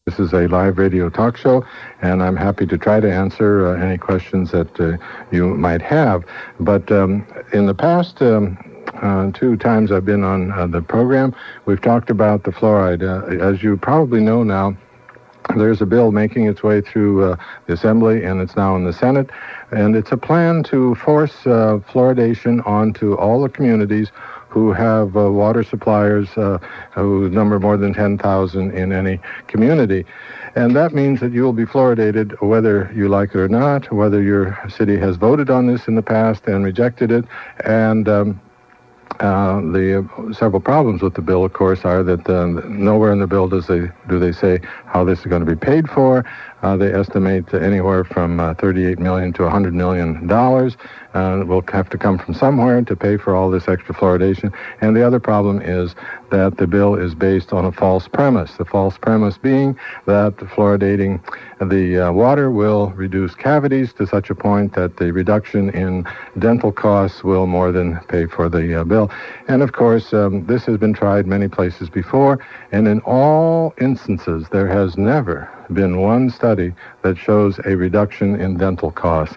This is a live radio talk show, and I'm happy to try to answer any questions that you might have. But in the past 2 times I've been on the program, we've talked about the fluoride. As you probably know now, there's a bill making its way through the Assembly, and it's now in the Senate. And it's a plan to force fluoridation onto all the communities who have water suppliers who number more than 10,000 in any community. And that means that you will be fluoridated whether you like it or not, whether your city has voted on this in the past and rejected it. And the several problems with the bill, of course, are that nowhere in the bill do they say how this is going to be paid for. They estimate anywhere from $38 million to $100 million. Will have to come from somewhere to pay for all this extra fluoridation. And the other problem is that the bill is based on a false premise. The false premise being that fluoridating the water will reduce cavities to such a point that the reduction in dental costs will more than pay for the bill. And of course, this has been tried many places before, and in all instances, there has never been one study that shows a reduction in dental costs.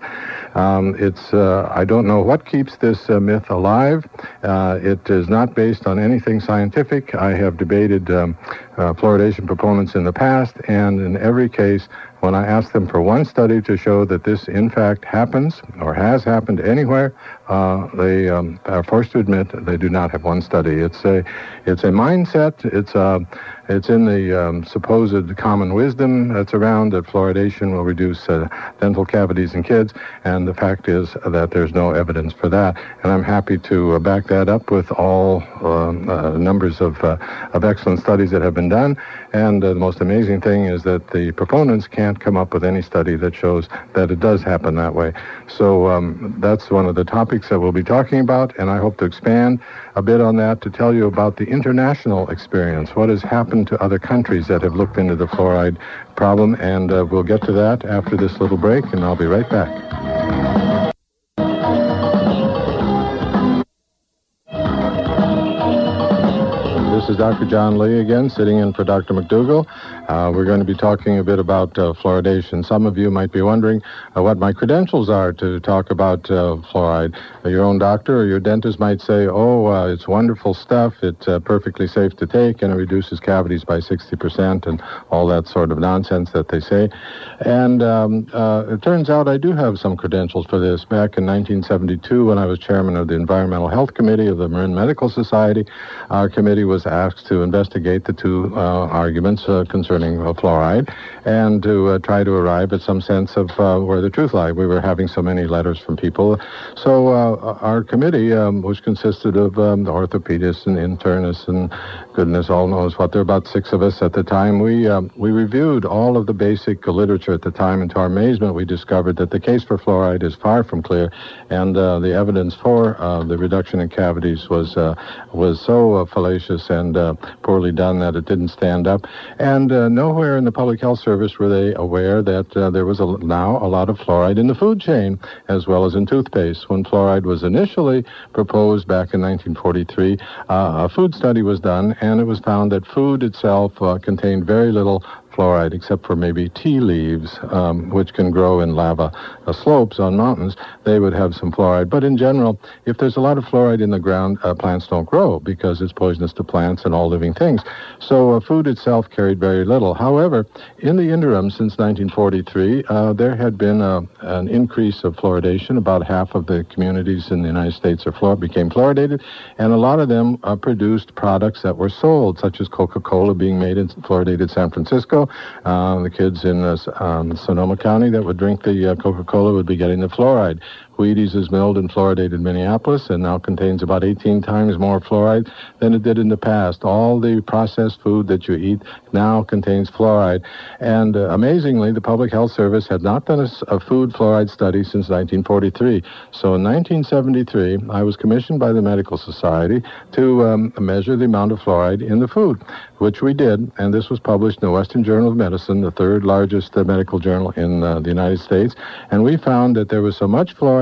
I don't know what keeps this myth alive. It is not based on anything scientific. I have debated fluoridation proponents in the past, and in every case, when I ask them for one study to show that this in fact happens or has happened anywhere, they are forced to admit they do not have one study. It's a mindset. It's in the supposed common wisdom that's around that fluoridation will reduce dental cavities in kids, and the fact is that there's no evidence for that. And I'm happy to back that up with all numbers of excellent studies that have been done. And the most amazing thing is that the proponents can't come up with any study that shows that it does happen that way. So that's one of the topics that we'll be talking about, and I hope to expand a bit on that to tell you about the international experience, what has happened to other countries that have looked into the fluoride problem, and we'll get to that after this little break, and I'll be right back. This is Dr. John Lee again, sitting in for Dr. McDougall. We're going to be talking a bit about fluoridation. Some of you might be wondering what my credentials are to talk about fluoride. Your own doctor or your dentist might say, it's wonderful stuff, it's perfectly safe to take, and it reduces cavities by 60%, and all that sort of nonsense that they say. And it turns out I do have some credentials for this. Back in 1972, when I was chairman of the Environmental Health Committee of the Marin Medical Society, our committee was asked to investigate the 2 arguments concerning fluoride and to try to arrive at some sense of where the truth lied. We were having so many letters from people. So our committee, which consisted of orthopedists and internists and goodness all knows what, there were about 6 of us at the time, we reviewed all of the basic literature at the time, and to our amazement, we discovered that the case for fluoride is far from clear, and the evidence for the reduction in cavities was so fallacious and poorly done that it didn't stand up. And nowhere in the Public Health Service were they aware that there was now a lot of fluoride in the food chain as well as in toothpaste. When fluoride was initially proposed back in 1943, a food study was done, and it was found that food itself contained very little fluoride, except for maybe tea leaves, which can grow in lava slopes on mountains. They would have some fluoride. But in general, if there's a lot of fluoride in the ground, plants don't grow because it's poisonous to plants and all living things. So food itself carried very little. However, in the interim, since 1943, there had been an increase of fluoridation. About half of the communities in the United States became fluoridated, and a lot of them produced products that were sold, such as Coca-Cola being made in fluoridated San Francisco. The kids in Sonoma County that would drink the Coca-Cola would be getting the fluoride. Wheaties is milled and fluoridated in Minneapolis and now contains about 18 times more fluoride than it did in the past. All the processed food that you eat now contains fluoride. And amazingly, the Public Health Service had not done a food fluoride study since 1943. So in 1973, I was commissioned by the Medical Society to measure the amount of fluoride in the food, which we did. And this was published in the Western Journal of Medicine, the 3rd largest medical journal in the United States. And we found that there was so much fluoride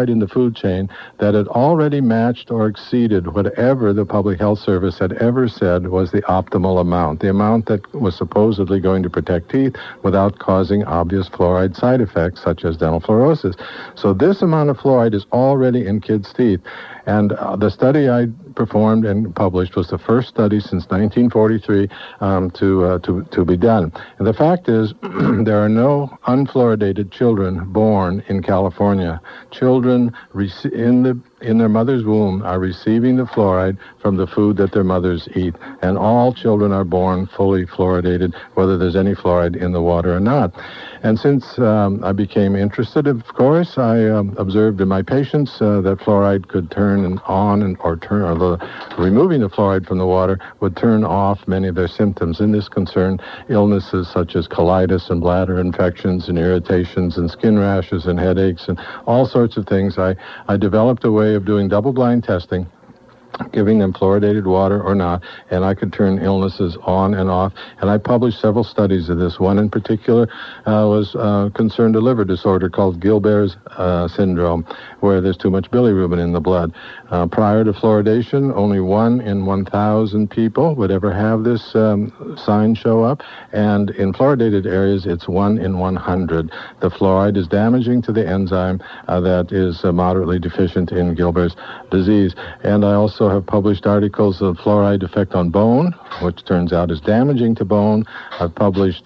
fluoride in the food chain that had already matched or exceeded whatever the Public Health Service had ever said was the optimal amount, the amount that was supposedly going to protect teeth without causing obvious fluoride side effects such as dental fluorosis. So this amount of fluoride is already in kids' teeth. And the study I performed and published was the first study since 1943 to be done. And the fact is, there are no unfluoridated children born in California. Children in their mother's womb are receiving the fluoride from the food that their mothers eat. And all children are born fully fluoridated, whether there's any fluoride in the water or not. And since I became interested, of course, I observed in my patients that fluoride could turn removing the fluoride from the water would turn off many of their symptoms. And this concerned illnesses such as colitis and bladder infections and irritations and skin rashes and headaches and all sorts of things. I developed a way of doing double-blind testing, giving them fluoridated water or not, and I could turn illnesses on and off. And I published several studies of this. One in particular was concerned a liver disorder called Gilbert's syndrome, where there's too much bilirubin in the blood. Prior to fluoridation, only 1 in 1,000 people would ever have this sign show up, and in fluoridated areas, it's 1 in 100. The fluoride is damaging to the enzyme that is moderately deficient in Gilbert's disease. And I also have published articles of fluoride effect on bone, which turns out is damaging to bone. I've published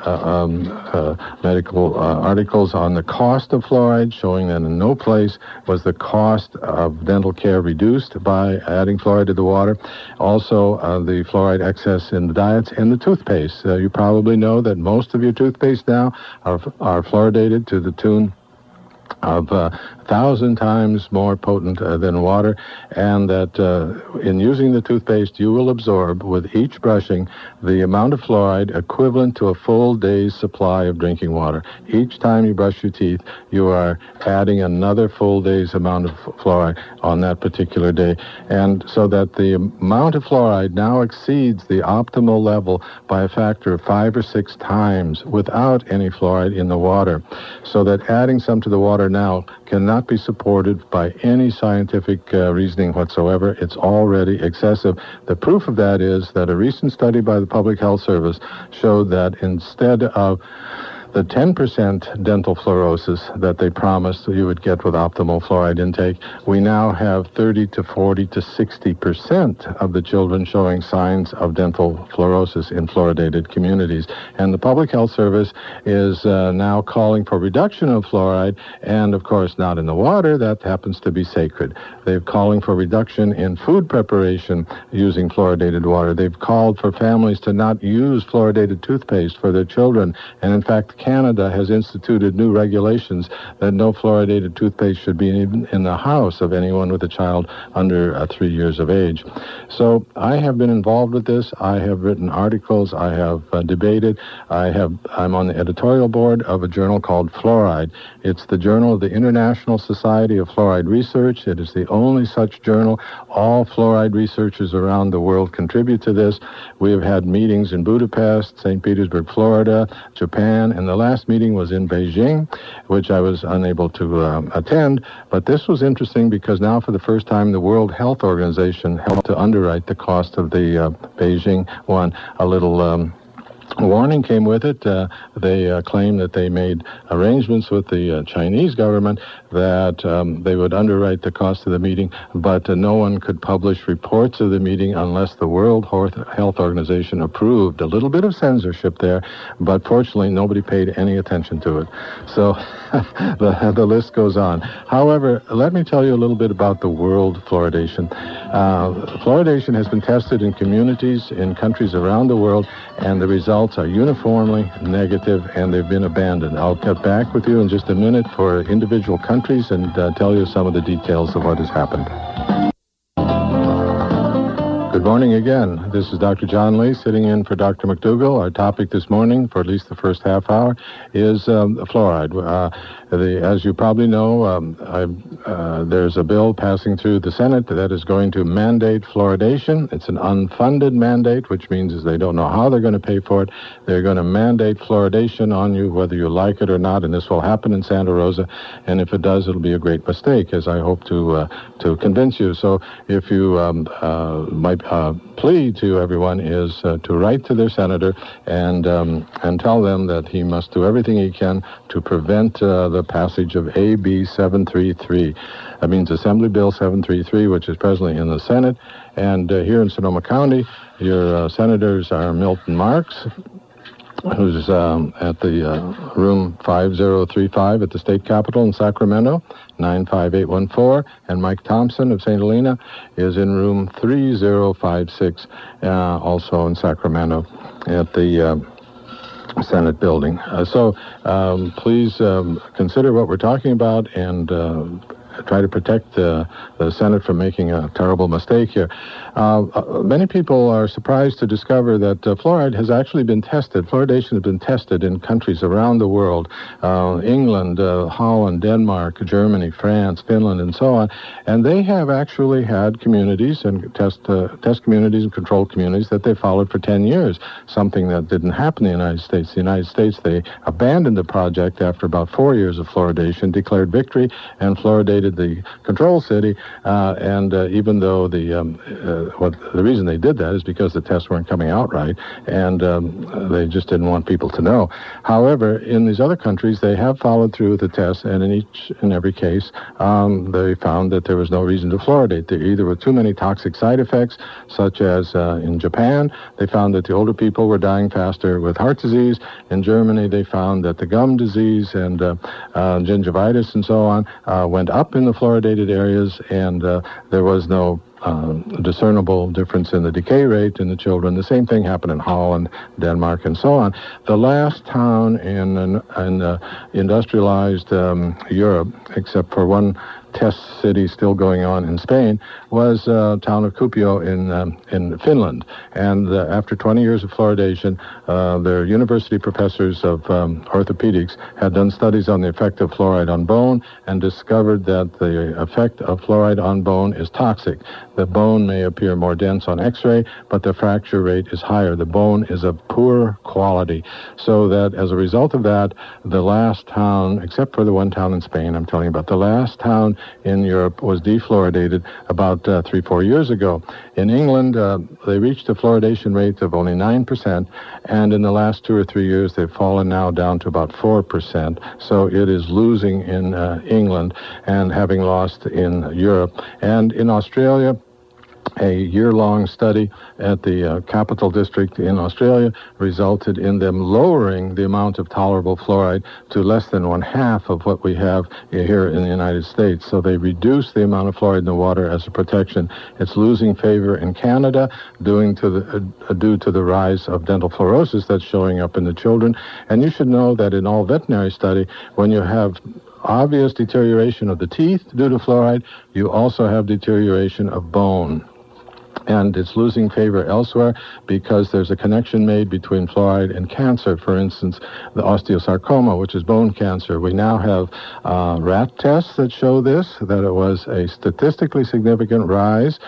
medical articles on the cost of fluoride, showing that in no place was the cost of dental care reduced by adding fluoride to the water. Also, the fluoride excess in the diets and the toothpaste. You probably know that most of your toothpaste now are fluoridated to the tune of 1,000 times more potent than water, and that in using the toothpaste, you will absorb with each brushing the amount of fluoride equivalent to a full day's supply of drinking water. Each time you brush your teeth, you are adding another full day's amount of fluoride on that particular day. And so that the amount of fluoride now exceeds the optimal level by a factor of 5 or 6 times without any fluoride in the water. So that adding some to the water now cannot be supported by any scientific reasoning whatsoever. It's already excessive. The proof of that is that a recent study by the Public Health Service showed that instead of the 10% dental fluorosis that they promised you would get with optimal fluoride intake, we now have 30 to 40 to 60% of the children showing signs of dental fluorosis in fluoridated communities. And the Public Health Service is now calling for reduction of fluoride, and of course not in the water. That happens to be sacred. They're calling for reduction in food preparation using fluoridated water. They've called for families to not use fluoridated toothpaste for their children. And in fact, Canada has instituted new regulations that no fluoridated toothpaste should be in the house of anyone with a child under 3 years of age. So I have been involved with this. I have written articles. I have debated. I'm on the editorial board of a journal called Fluoride. It's the journal of the International Society of Fluoride Research. It is the only such journal. All fluoride researchers around the world contribute to this. We have had meetings in Budapest, St. Petersburg, Florida, Japan, and the last meeting was in Beijing, which I was unable to attend. But this was interesting because now for the first time the World Health Organization helped to underwrite the cost of the Beijing one. A little warning came with it. They claim that they made arrangements with the Chinese government that they would underwrite the cost of the meeting, but no one could publish reports of the meeting unless the World Health Organization approved. A little bit of censorship there, but fortunately nobody paid any attention to it. So the list goes on. However, let me tell you a little bit about the world fluoridation. Fluoridation has been tested in communities in countries around the world, and the results are uniformly negative, and they've been abandoned. I'll get back with you in just a minute for individual countries and tell you some of the details of what has happened. Good morning again. This is Dr. John Lee sitting in for Dr. McDougall. Our topic this morning, for at least the first half hour, is fluoride. As you probably know, there's a bill passing through the Senate that is going to mandate fluoridation. It's an unfunded mandate, which means is they don't know how they're going to pay for it. They're going to mandate fluoridation on you, whether you like it or not, and this will happen in Santa Rosa. And if it does, it'll be a great mistake, as I hope to convince you. So if you my plea to everyone is to write to their senator and tell them that he must do everything he can to prevent the passage of AB 733. That means Assembly Bill 733, which is presently in the Senate. And here in Sonoma County, your senators are Milton Marks, who's at the room 5035 at the state capitol in Sacramento, 95814, and Mike Thompson of St. Helena is in room 3056, also in Sacramento at the Senate building. So please consider what we're talking about and try to protect the Senate from making a terrible mistake here. Many people are surprised to discover that fluoride has actually been tested. Fluoridation has been tested in countries around the world, England, Holland, Denmark, Germany, France, Finland, and so on. And they have actually had communities and test communities and control communities that they followed for 10 years, something that didn't happen in the United States. The United States, they abandoned the project after about 4 years of fluoridation, declared victory, and fluoridated the control city, and even though the reason they did that is because the tests weren't coming out right, and they just didn't want people to know. However, in these other countries, they have followed through with the tests, and in each and every case, they found that there was no reason to fluoridate. There either were too many toxic side effects, such as in Japan, they found that the older people were dying faster with heart disease. In Germany, they found that the gum disease and gingivitis and so on went up in the fluoridated areas, and there was no discernible difference in the decay rate in the children. The same thing happened in Holland, Denmark, and so on. The last town in industrialized Europe, except for one test city still going on in Spain, was town of Kuopio in Finland. And after 20 years of fluoridation, their university professors of orthopedics had done studies on the effect of fluoride on bone and discovered that the effect of fluoride on bone is toxic. The bone may appear more dense on X-ray, but the fracture rate is higher. The bone is of poor quality. So that as a result of that, the last town, except for the one town in Spain I'm telling you about, the last town in Europe was defluoridated about 3-4 years ago. In England, they reached a fluoridation rate of only 9%, and in the last 2 or 3 years, they've fallen now down to about 4%. So it is losing in England and having lost in Europe. And in Australia, a year-long study at the Capital District in Australia resulted in them lowering the amount of tolerable fluoride to less than 1/2 of what we have here in the United States. So they reduced the amount of fluoride in the water as a protection. It's losing favor in Canada due to the rise of dental fluorosis that's showing up in the children. And you should know that in all veterinary study, when you have obvious deterioration of the teeth due to fluoride, you also have deterioration of bone. And it's losing favor elsewhere because there's a connection made between fluoride and cancer. For instance, the osteosarcoma, which is bone cancer. We now have rat tests that show this, that it was a statistically significant rise.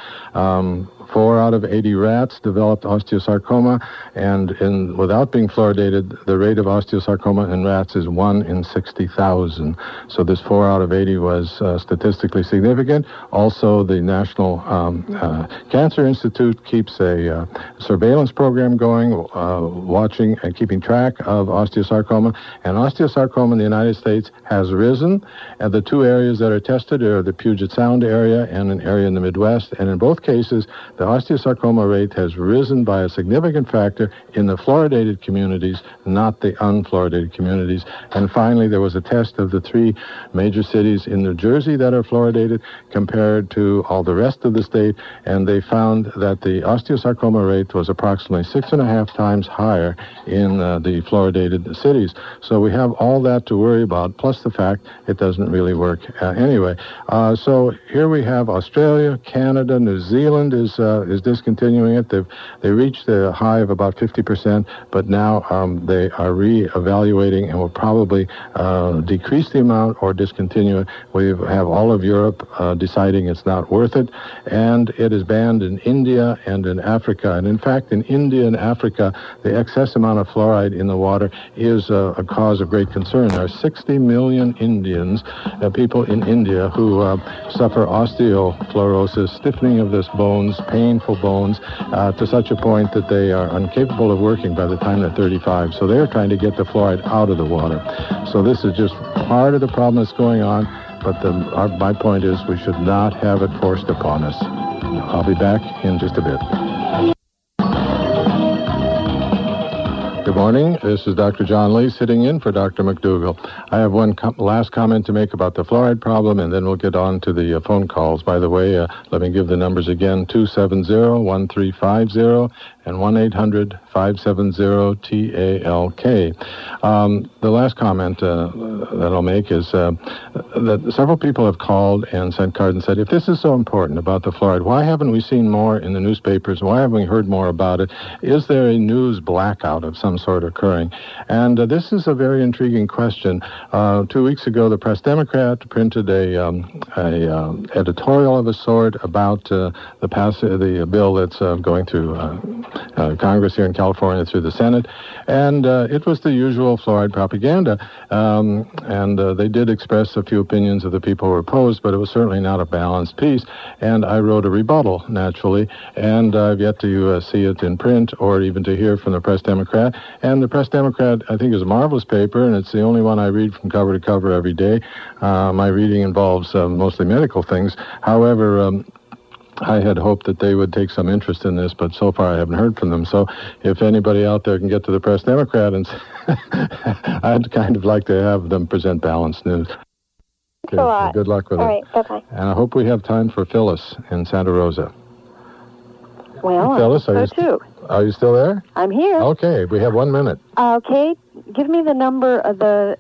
4 out of 80 rats developed osteosarcoma, and without being fluoridated, the rate of osteosarcoma in rats is 1 in 60,000. So this 4 out of 80 was statistically significant. Also, the National Cancer Institute keeps a surveillance program going, watching and keeping track of osteosarcoma. And osteosarcoma in the United States has risen. And the 2 areas that are tested are the Puget Sound area and an area in the Midwest. And in both cases, the osteosarcoma rate has risen by a significant factor in the fluoridated communities, not the unfluoridated communities. And finally, there was a test of the 3 major cities in New Jersey that are fluoridated compared to all the rest of the state, and they found that the osteosarcoma rate was approximately 6.5 times higher in the fluoridated cities. So we have all that to worry about, plus the fact it doesn't really work anyway. So here we have Australia, Canada, New Zealand is is discontinuing it. They reached a high of about 50%, but now they are re-evaluating and will probably decrease the amount or discontinue it. We have all of Europe deciding it's not worth it, and it is banned in India and in Africa. And in fact, in India and Africa, the excess amount of fluoride in the water is a cause of great concern. There are 60 million Indians, people in India, who suffer osteofluorosis, stiffening of the bones, painful bones, to such a point that they are incapable of working by the time they're 35. So they're trying to get the fluoride out of the water. So this is just part of the problem that's going on, but my point is we should not have it forced upon us. I'll be back in just a bit. Good morning. This is Dr. John Lee sitting in for Dr. McDougall. I have one last comment to make about the fluoride problem, and then we'll get on to the phone calls. By the way, let me give the numbers again, 270-1350 and 1-800-570-TALK. The last comment that I'll make is that several people have called and sent cards and said, if this is so important about the fluoride, why haven't we seen more in the newspapers? Why haven't we heard more about it? Is there a news blackout of some sort occurring? And this is a very intriguing question. 2 weeks ago, the Press Democrat printed a editorial of a sort about the bill that's going through Congress here in California through the Senate, and it was the usual fluoride propaganda, and they did express a few opinions of the people who were opposed, but it was certainly not a balanced piece, and I wrote a rebuttal, naturally, and I've yet to see it in print or even to hear from the Press Democrat. And the Press Democrat, I think, is a marvelous paper, and it's the only one I read from cover to cover every day. My reading involves mostly medical things. However, I had hoped that they would take some interest in this, but so far I haven't heard from them. So if anybody out there can get to the Press Democrat, and I'd kind of like to have them present balanced news. Okay, so good luck with it. All right, bye-bye. And I hope we have time for Phyllis in Santa Rosa. Well, Phyllis, I hope so too. Are you still there? I'm here. Okay, we have 1 minute. Okay, give me the number of the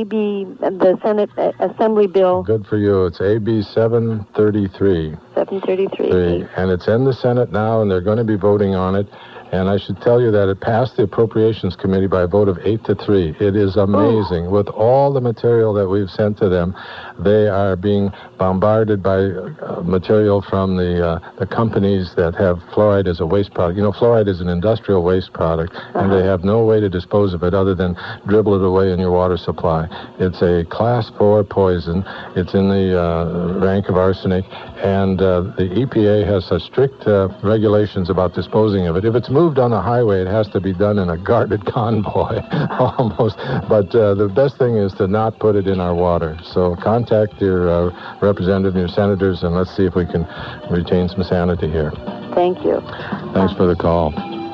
Senate Assembly bill. Good for you. It's AB 733. 733. And it's in the Senate now, and they're going to be voting on it. And I should tell you that it passed the Appropriations Committee by a vote of 8-3. It is amazing. Oh. With all the material that we've sent to them, they are being bombarded by material from the companies that have fluoride as a waste product. You know, fluoride is an industrial waste product, and they have no way to dispose of it other than dribble it away in your water supply. It's a Class 4 poison. It's in the rank of arsenic, and the EPA has such strict regulations about disposing of it. If it's moved on the highway, it has to be done in a guarded convoy, almost. But the best thing is to not put it in our water. So contact your representative, your senators, and let's see if we can retain some sanity here. Thank you. Thanks for the call.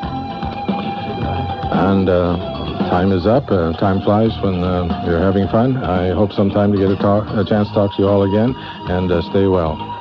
And time is up. Time flies when you're having fun. I hope sometime to get a chance to talk to you all again, and stay well.